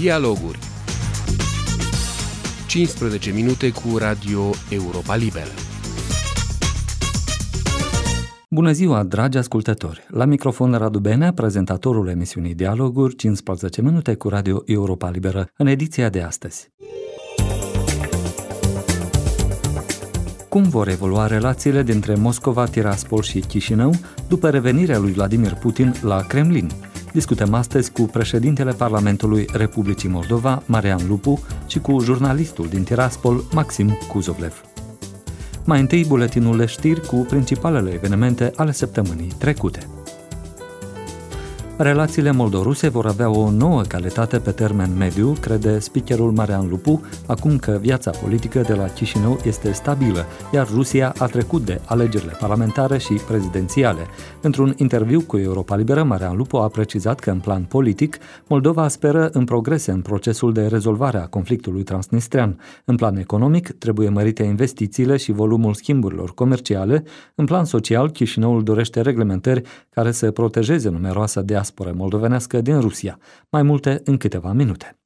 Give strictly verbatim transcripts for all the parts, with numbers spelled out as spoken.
Dialoguri. cincisprezece minute cu Radio Europa Liberă. Bună ziua, dragi ascultători! La microfon Radu Benea, prezentatorul emisiunii Dialoguri, cincisprezece minute cu Radio Europa Liberă, în ediția de astăzi. Cum vor evolua relațiile dintre Moscova, Tiraspol și Chișinău după revenirea lui Vladimir Putin la Kremlin? Discutăm astăzi cu președintele Parlamentului Republicii Moldova, Marian Lupu, și cu jurnalistul din Tiraspol, Maxim Kuzovlev. Mai întâi, buletinul de știri cu principalele evenimente ale săptămânii trecute. Relațiile moldoruse vor avea o nouă calitate pe termen mediu, crede speakerul Marian Lupu, acum că viața politică de la Chișinău este stabilă, iar Rusia a trecut de alegerile parlamentare și prezidențiale. Într-un interviu cu Europa Liberă, Marian Lupu a precizat că în plan politic, Moldova speră în progrese în procesul de rezolvare a conflictului transnistrean. În plan economic, trebuie mărite investițiile și volumul schimburilor comerciale. În plan social, Chișinăul dorește reglementări care să protejeze numeroasa diaspora moldovenească din Rusia. Mai multe în câteva minute.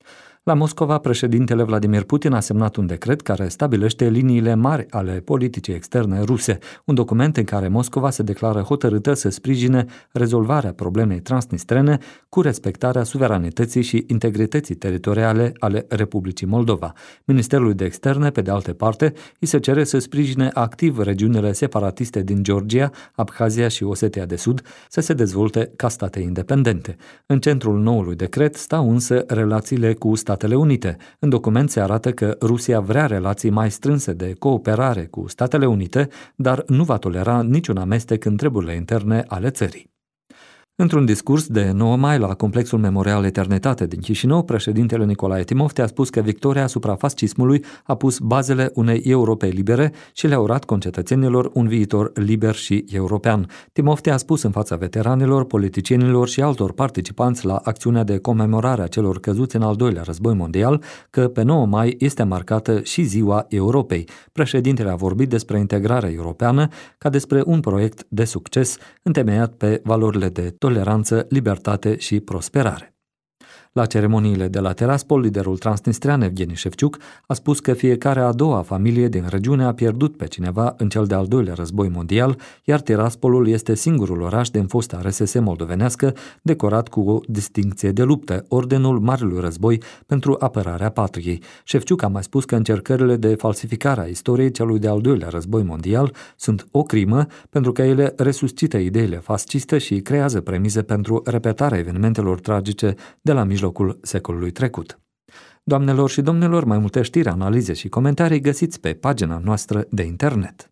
La Moscova, președintele Vladimir Putin a semnat un decret care stabilește liniile mari ale politicii externe ruse, un document în care Moscova se declară hotărâtă să sprijine rezolvarea problemei transnistrene cu respectarea suveranității și integrității teritoriale ale Republicii Moldova. Ministerului de Externe, pe de altă parte, îi se cere să sprijine activ regiunile separatiste din Georgia, Abhazia și Osetia de Sud să se dezvolte ca state independente. În centrul noului decret stau însă relațiile cu Statele Unite. În document se arată că Rusia vrea relații mai strânse de cooperare cu Statele Unite, dar nu va tolera niciun amestec în treburile interne ale țării. Într-un discurs de nouă mai la Complexul Memorial Eternitate din Chișinău, președintele Nicolae Timofte a spus că victoria asupra fascismului a pus bazele unei Europe libere și le-a urat concetățenilor un viitor liber și european. Timofte a spus în fața veteranilor, politicienilor și altor participanți la acțiunea de comemorare a celor căzuți în al doilea război mondial că pe nouă mai este marcată și Ziua Europei. Președintele a vorbit despre integrarea europeană ca despre un proiect de succes întemeiat pe valorile de toleranță, libertate și prosperare. La ceremoniile de la Tiraspol, liderul transnistrean Evgeni Șefciuc a spus că fiecare a doua familie din regiune a pierdut pe cineva în cel de-al doilea război mondial, iar Tiraspolul este singurul oraș din fosta R S S moldovenească decorat cu o distincție de luptă, Ordenul Marelui Război pentru apărarea patriei. Șefciuc a mai spus că încercările de falsificare a istoriei celui de-al doilea război mondial sunt o crimă pentru că ele resuscită ideile fasciste și creează premize pentru repetarea evenimentelor tragice de la mijlocul secolului trecut. Doamnelor și domnilor, mai multe știri, analize și comentarii găsiți pe pagina noastră de internet.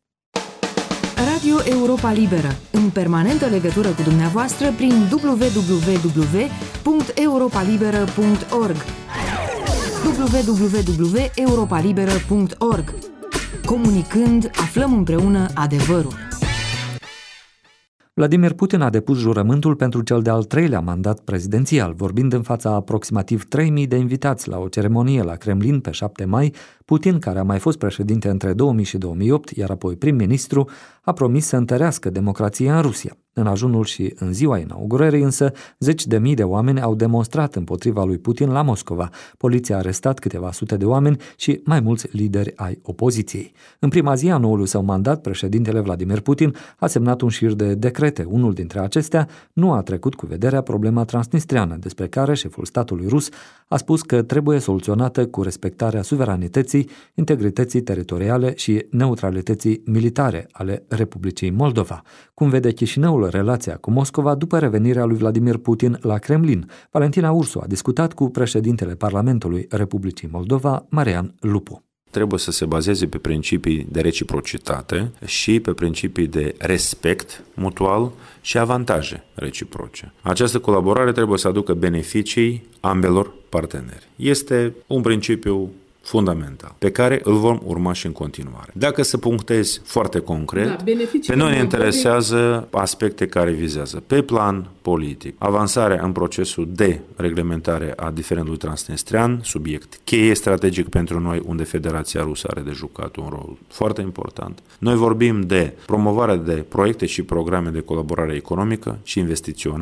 Radio Europa Liberă, în permanentă legătură cu dumneavoastră prin w w w punct europa liberă punct org w w w punct europa liberă punct org. Comunicând, aflăm împreună adevărul. Vladimir Putin a depus jurământul pentru cel de-al treilea mandat prezidențial, vorbind în fața aproximativ trei mii de invitați la o ceremonie la Kremlin pe șapte mai. Putin, care a mai fost președinte între două mii și două mii opt, iar apoi prim-ministru, a promis să întărească democrația în Rusia. În ajunul și în ziua inaugurării însă, zeci de mii de oameni au demonstrat împotriva lui Putin la Moscova. Poliția a arestat câteva sute de oameni și mai mulți lideri ai opoziției. În prima zi a noului său mandat, președintele Vladimir Putin a semnat un șir de decrete. Unul dintre acestea nu a trecut cu vederea problema transnistreană, despre care șeful statului rus a spus că trebuie soluționată cu respectarea suveranității, integrității teritoriale și neutralității militare ale Republicii Moldova. Cum vede Chișinăul relația cu Moscova după revenirea lui Vladimir Putin la Kremlin? Valentina Ursu a discutat cu președintele Parlamentului Republicii Moldova, Marian Lupu. Trebuie să se bazeze pe principii de reciprocitate și pe principii de respect mutual și avantaje reciproce. Această colaborare trebuie să aducă beneficii ambelor parteneri. Este un principiu fundamental, pe care îl vom urma și în continuare. Dacă să punctezi foarte concret, da, pe noi ne interesează aspecte care vizează pe plan politic, avansarea în procesul de reglementare a diferendului transnistrean, subiect cheie strategic pentru noi, unde Federația Rusă are de jucat un rol foarte important. Noi vorbim de promovarea de proiecte și programe de colaborare economică și investițională,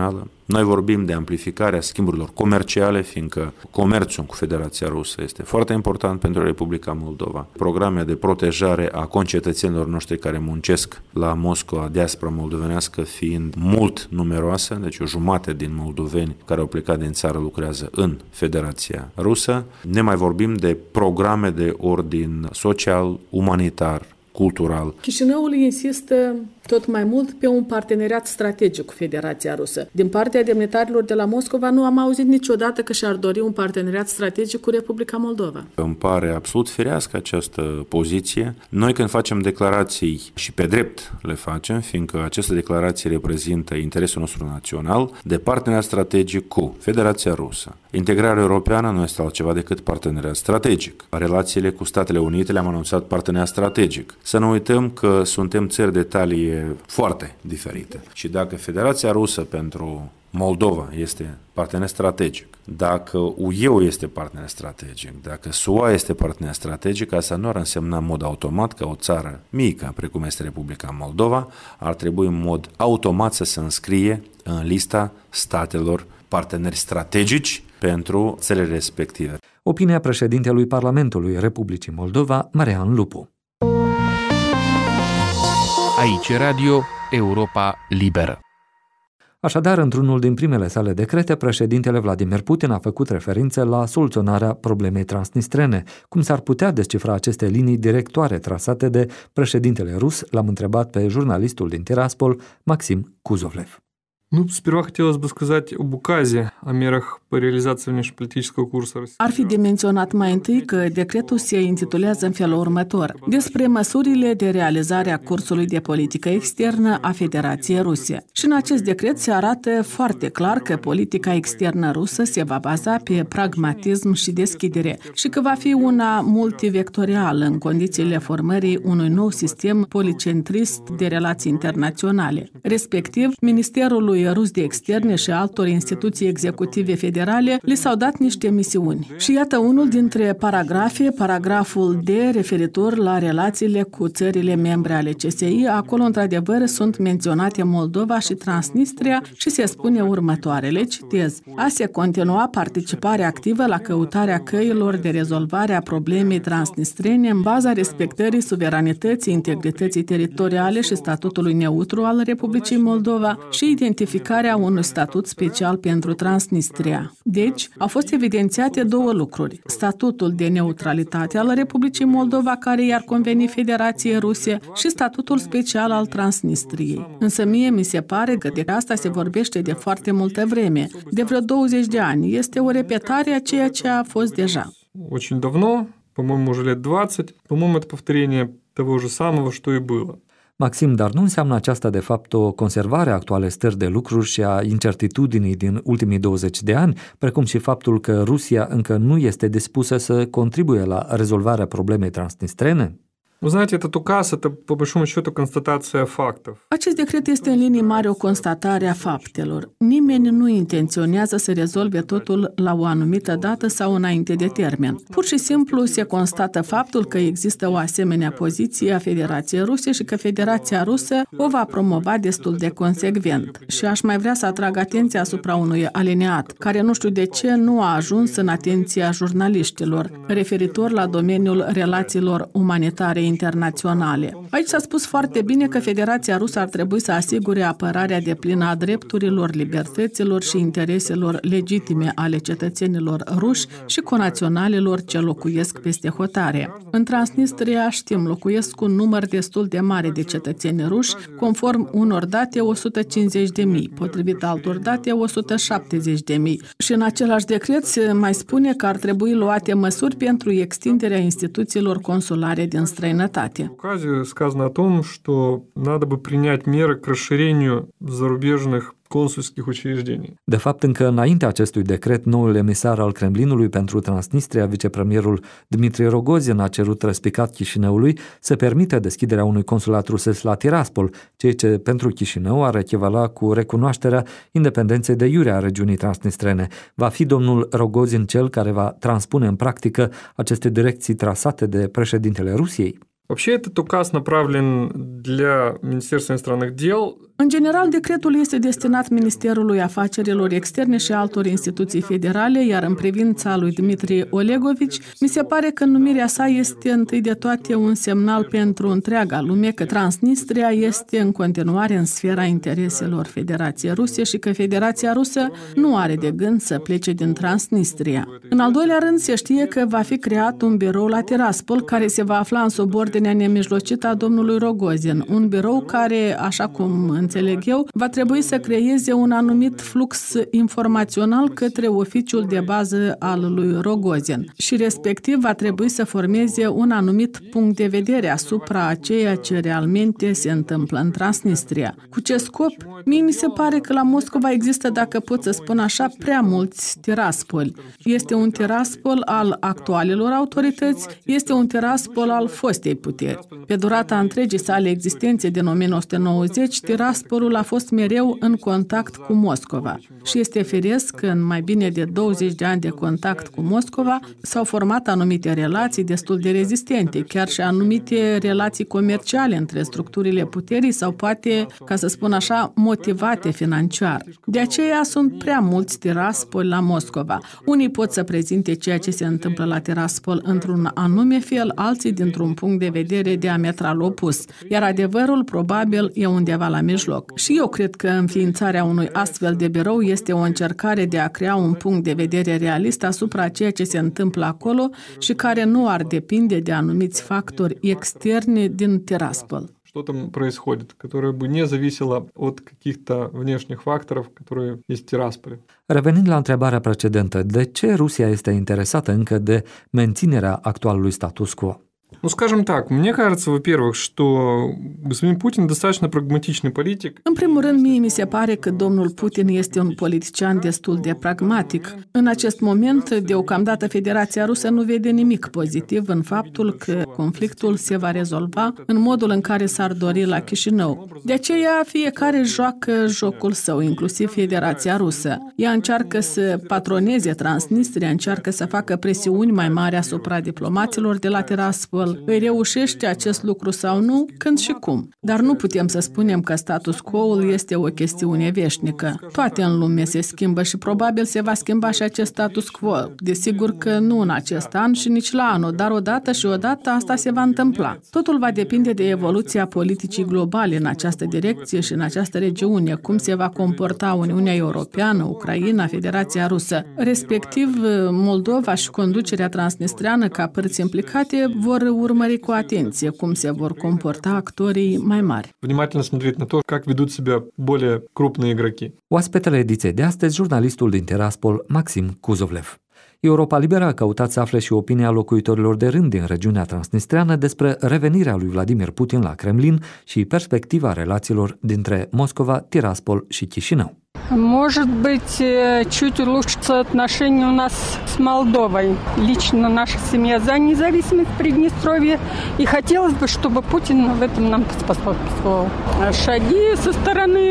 Noi vorbim de amplificarea schimburilor comerciale, fiindcă comerțul cu Federația Rusă este foarte important pentru Republica Moldova. Programe de protejare a concetățenilor noștri care muncesc la Moscova, diaspora moldovenească fiind mult numeroasă, deci o jumătate din moldoveni care au plecat din țară lucrează în Federația Rusă. Ne mai vorbim de programe de ordin social, umanitar, cultural. Chișinăul insistă tot mai mult pe un parteneriat strategic cu Federația Rusă. Din partea demnitarilor de la Moscova nu am auzit niciodată că și-ar dori un parteneriat strategic cu Republica Moldova. Îmi pare absolut firească această poziție. Noi când facem declarații și pe drept le facem, fiindcă aceste declarații reprezintă interesul nostru național de parteneriat strategic cu Federația Rusă. Integrarea europeană nu este altceva decât parteneriat strategic. Relațiile cu Statele Unite le-am anunțat parteneriat strategic. Să nu uităm că suntem țări de talie foarte diferite. Și dacă Federația Rusă pentru Moldova este partener strategic, dacă U E este partener strategic, dacă S U A este partener strategic, asta nu ar însemna în mod automat că o țară mică, precum este Republica Moldova, ar trebui în mod automat să se înscrie în lista statelor parteneri strategici pentru țările respective. Opinia președintelui Parlamentului Republicii Moldova, Marian Lupu. Aici Radio Europa Liberă. Așadar, într-unul din primele sale decrete, președintele Vladimir Putin a făcut referință la soluționarea problemei transnistrene. Cum s-ar putea descifra aceste linii directoare trasate de președintele rus, l-am întrebat pe jurnalistul din Tiraspol, Maxim Kuzovlev. Ну, сперва хотелось бы сказать об указе о мерах по реализации внешнеполитического курса России. Ar fi de menționat mai întâi că decretul se intitulează în felul următor: despre măsurile de realizare a cursului de politică externă a Federației Ruse. Și în acest decret se arată foarte clar că politica externă rusă se va baza pe pragmatism și deschidere și că va fi una multivectorială în condițiile formării unui nou sistem policentrist de relații internaționale. Respectiv, Ministerul Rus de Externe și altor instituții executive federale li s-au dat niște misiuni. Și iată unul dintre paragrafe, paragraful D, referitor la relațiile cu țările membre ale C S I. Acolo, într-adevăr, sunt menționate Moldova și Transnistria și se spune următoarele, citez: a se continua participarea activă la căutarea căilor de rezolvare a problemei transnistrene în baza respectării suveranității, integrității teritoriale și statutului neutru al Republicii Moldova și identificarea unui statut special pentru Transnistria. Deci, au fost evidențiate două lucruri: statutul de neutralitate al Republicii Moldova, care i-ar conveni Federației Ruse, și statutul special al Transnistriei. Însă mie mi se pare că de asta se vorbește de foarte multă vreme, de vreo douăzeci de ani. Este o repetare a ceea ce a fost deja. Очень давно, по-моему, уже лет двадцать, по-моему, это повторение того же самого, что и было. Maxim, dar nu înseamnă aceasta de fapt o conservare a actualei stări de lucruri și a incertitudinii din ultimii douăzeci de ani, precum și faptul că Rusia încă nu este dispusă să contribuie la rezolvarea problemei transnistrene? Вы знаете, этот указ – это, по большому счету, констатация фактов. Acest decret este în linii mari o constatare a faptelor. Nimeni nu intenționează să rezolve totul la o anumită dată sau înainte de termen. Pur și simplu se constată faptul că există o asemenea poziție a Federației Ruse și că Federația Rusă o va promova destul de consecvent. Și aș mai vrea să atrag atenția asupra unui alineat, care nu știu de ce nu a ajuns în atenția jurnaliștilor, referitor la domeniul relațiilor umanitare internaționale. Aici s-a spus foarte bine că Federația Rusă ar trebui să asigure apărarea deplină a drepturilor, libertăților și intereselor legitime ale cetățenilor ruși și conaționalilor ce locuiesc peste hotare. În Transnistria, știm, locuiesc un număr destul de mare de cetățeni ruși, conform unor date o sută cincizeci de mii, potrivit altor date o sută șaptezeci de mii. Și în același decret se mai spune că ar trebui luate măsuri pentru extinderea instituțiilor consulare din străinătate. В указе сказано о том, что надо бы принять меры к расширению зарубежных consulskих учреждений. De fapt, încă înainte acestui decret, noul emisar al Kremlinului pentru Transnistria, vicepremierul Dmitri Rogozin, a cerut răspicat Chișinăului să permită deschiderea unui consulat rusesc la Tiraspol, ceea ce pentru Chișinău ar echivala cu recunoașterea independenței de iure a regiunii transnistrene. Va fi domnul Rogozin cel care va transpune în practică aceste direcții trasate de președintele Rusiei? Вообще этот указ направлен для Министерства иностранных дел. În general, decretul este destinat Ministerului Afacerilor Externe și altor instituții federale, iar în privința lui Dmitri Olegovici, mi se pare că numirea sa este întâi de toate un semnal pentru întreaga lume că Transnistria este în continuare în sfera intereselor Federației Ruse și că Federația Rusă nu are de gând să plece din Transnistria. În al doilea rând, se știe că va fi creat un birou la Tiraspol care se va afla în subordinea nemijlocită a domnului Rogozin, un birou care, așa cum înțeleg eu, va trebui să creeze un anumit flux informațional către oficiul de bază al lui Rogozin și respectiv va trebui să formeze un anumit punct de vedere asupra a ceea ce realmente se întâmplă în Transnistria. Cu ce scop? Mie mi se pare că la Moscova există, dacă pot să spun așa, prea mulți Tiraspoli. Este un Tiraspol al actualelor autorități, este un Tiraspol al fostei puteri. Pe durata întregii sale existențe din o mie nouă sute nouăzeci, Tiraspolul a fost mereu în contact cu Moscova și este firesc că în mai bine de douăzeci de ani de contact cu Moscova s-au format anumite relații destul de rezistente, chiar și anumite relații comerciale între structurile puterii sau poate, ca să spun așa, motivate financiar. De aceea sunt prea mulți Tiraspoli la Moscova. Unii pot să prezinte ceea ce se întâmplă la Tiraspol într-un anume fel, alții dintr-un punct de vedere diametral opus, iar adevărul probabil e undeva la mijloc. Și eu cred că înființarea unui astfel de birou este o încercare de a crea un punct de vedere realist asupra ceea ce se întâmplă acolo și care nu ar depinde de anumiți factori externi din Tiraspol. Что там происходит, которое бы не зависело от каких-то внешних факторов, которые есть в Тирасполе. Revenind la întrebarea precedentă, de ce Rusia este interesată încă de menținerea actualului status quo? Ну, скажем так, мне кажется, во-первых, что господин Путин достаточно прагматичный политик. În primul rând, mie mi se pare că domnul Putin este un politician destul de pragmatic. În acest moment, deocamdată, Federația Rusă nu vede nimic pozitiv în faptul că conflictul se va rezolva în modul în care s-ar dori la Chișinău. De aceea, fiecare joacă jocul său, inclusiv Federația Rusă. Ea încearcă să patroneze Transnistria, încearcă să facă presiuni mai mari asupra diplomaților de la Tiraspol. Îi reușește acest lucru sau nu, când și cum. Dar nu putem să spunem că status quo-ul este o chestiune veșnică. Toate în lume se schimbă și probabil se va schimba și acest status quo. Desigur că nu în acest an și nici la anul, dar odată și odată asta se va întâmpla. Totul va depinde de evoluția politicii globale în această direcție și în această regiune, cum se va comporta Uniunea Europeană, Ucraina, Federația Rusă. Respectiv, Moldova și conducerea transnistreană ca părți implicate vor urmări cu atenție cum se vor comporta actorii mai mari. Внимательно смотреть на то, как ведут себя более крупные игроки. Oaspetele ediției de astăzi, jurnalistul din Tiraspol, Maxim Kuzovlev. Europa Liberă a căutat să afle și opinia locuitorilor de rând din regiunea transnistreană despre revenirea lui Vladimir Putin la Kremlin și perspectiva relațiilor dintre Moscova, Tiraspol și Chișinău. Может быть, чуть улучшатся отношения у нас с Молдовой. Лично наша семья за независимость Приднестровья. И хотелось бы, чтобы Путин в этом нам поспособствовал. Шаги со стороны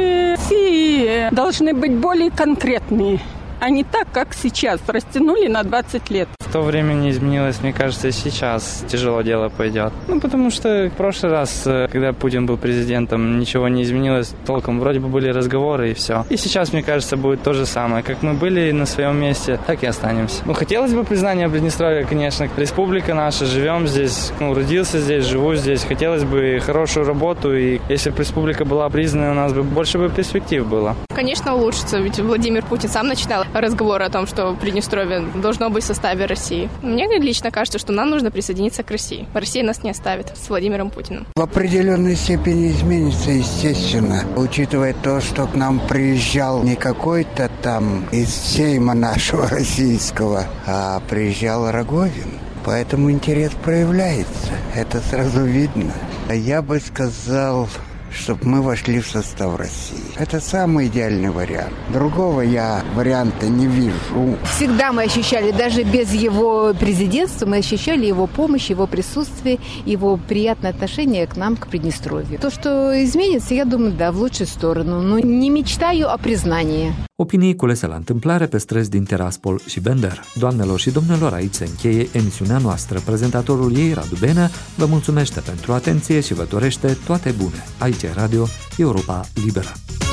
России должны быть более конкретные, а не так, как сейчас. Растянули на двадцать лет. В то время не изменилось, мне кажется, сейчас тяжело дело пойдет. Ну, потому что в прошлый раз, когда Путин был президентом, ничего не изменилось толком. Вроде бы были разговоры и все. И сейчас, мне кажется, будет то же самое. Как мы были на своем месте, так и останемся. Ну, хотелось бы признания Приднестровья, конечно. Республика наша, живем здесь, ну, родился здесь, живу здесь. Хотелось бы хорошую работу, и если бы республика была признана, у нас бы больше бы перспектив было. Конечно, улучшится, ведь Владимир Путин сам начинал разговор о том, что Приднестровье должно быть в составе России. Мне лично кажется, что нам нужно присоединиться к России. Россия нас не оставит с Владимиром Путиным. В определенной степени изменится, естественно, учитывая то, что к нам приезжал не какой-то там из сейма нашего российского, а приезжал Рогозин. Поэтому интерес проявляется. Это сразу видно. Я бы сказал, чтобы мы вошли в состав России. Это самый идеальный вариант. Другого я варианта не вижу. Всегда мы ощущали, даже без его президентства, мы ощущали его помощь, его присутствие, его приятное отношение к нам, к Приднестровью. То, что изменится, я думаю, да, в лучшую сторону. Но не мечтаю о признании. Opinii culese la întâmplare pe străzi din Tiraspol și Bender. Doamnelor și domnilor, aici se încheie emisiunea noastră. Prezentatorul ei, Radu Benea, vă mulțumește pentru atenție și vă dorește toate bune. Aici e Radio Europa Liberă.